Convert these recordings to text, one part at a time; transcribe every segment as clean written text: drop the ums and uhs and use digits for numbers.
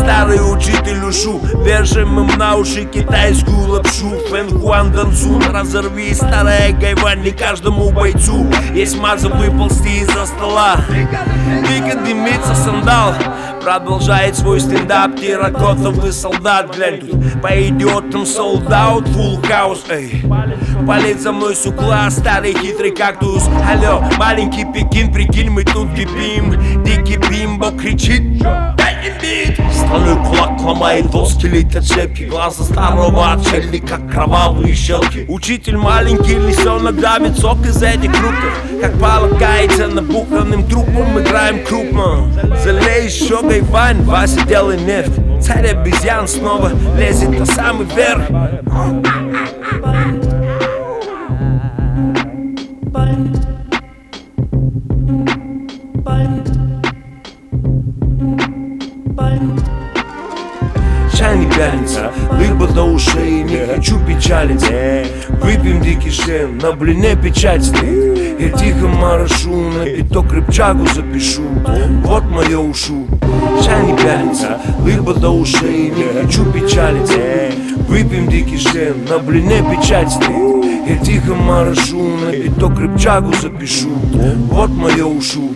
старый учитель ушу. Вешаем им на уши китайскую лапшу. Фэн Хуан Дансун, разорви старая гайвань. Не каждому бойцу есть маза выползти из-за стола. Дико дымится сандал, продолжает свой стендап. Терракотовый солдат, глянь, тут по идиотам солдат, фулл хаус, эй. Палец за мной с угла, старый хитрый кактус. Алло, маленький Пекин, прикинь, мы тут кипим. Дикий бимбо кричит, дай им бит. Стальной кулак ломает доски, летят щепки. Глаза старого отшельника, как кровавые щелки. Учитель маленький лисенок давит сок из этих фруктов. Как полагается набуханным трупом, играем крупно. Залей еще гайвань, Вася делай нефть. Царь обезьян снова лезет на самый верх. Чай не пялится, рыба до ушей, не хочу печалиться. Выпьем дикий шен, на блине печать стоит. Я тихо морошу, на пяток рыбчагу запишу. Вот мое ушу. Чай не пялится, рыба до ушей, не хочу печалиться. Выпьем дикий шен, на блине печать стоит. Я тихо морошу, на пяток рыбчагу запишу. Вот мое ушу.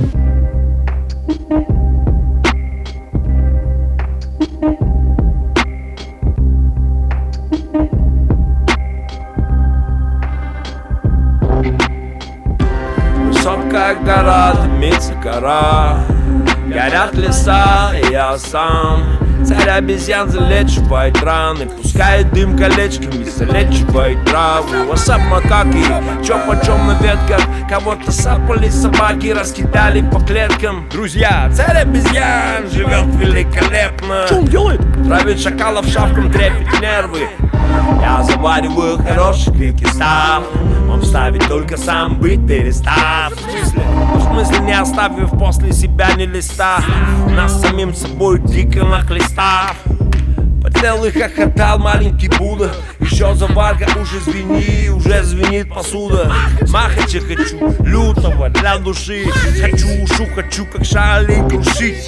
Высокая гора, дымится кора. Горят леса, и я сам. Царь обезьян залечивает раны. Пускает дым колечками, залечивает траву. Васап макаки, чё почем на ветках. Кого-то сапали собаки, раскидали по клеткам. Друзья, царь обезьян живет великолепно. Что он делает? Травит шакалов шапкам, трепет нервы. Я завариваю хороший крики став. Он вставит только сам быть перестав. В смысле не оставив после себя ни листа. Нас самим собой дико нахлестав. Потел и хохотал маленький Будда. Еще заварка, уж извини, уже звенит посуда. Махача хочу, лютого для души. Хочу ушу, хочу как шалень крушить.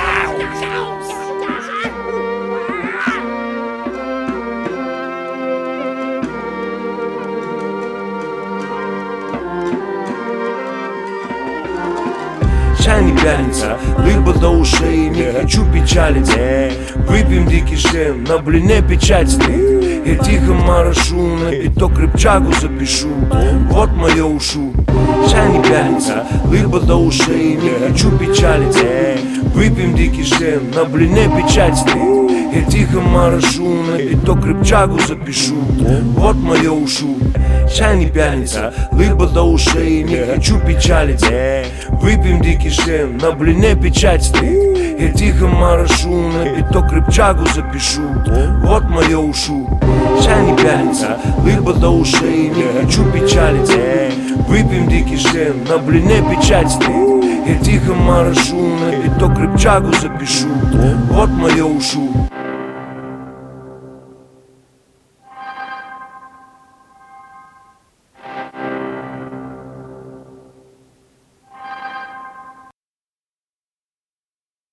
Чай не пялится, рыба до ушей, не хочу печалиться. Выпьем дикий шен, на блине печать стоит. Я тихо морошу, на пяток рыбчагу запишу. Вот мое ушу. Чай не пялится, рыба до ушей, не хочу печалиться. Выпьем дикий шен, на блине печать стоит. Я тихо морошу, на пяток рыбчагу запишу. Вот мое ушу. Чай не пялится, рыба до ушей, не хочу печалиться. Выпьем дикий шен, на блине печать стоит. Я тихо морошу, на пяток рыбчагу запишу. Вот мое ушу. Чай не пялится, рыба до ушей, не хочу печалиться. Выпьем дикий шен, на блине печать стоит. Я тихо морошу, на пяток рыбчагу запишу. Вот мое ушу.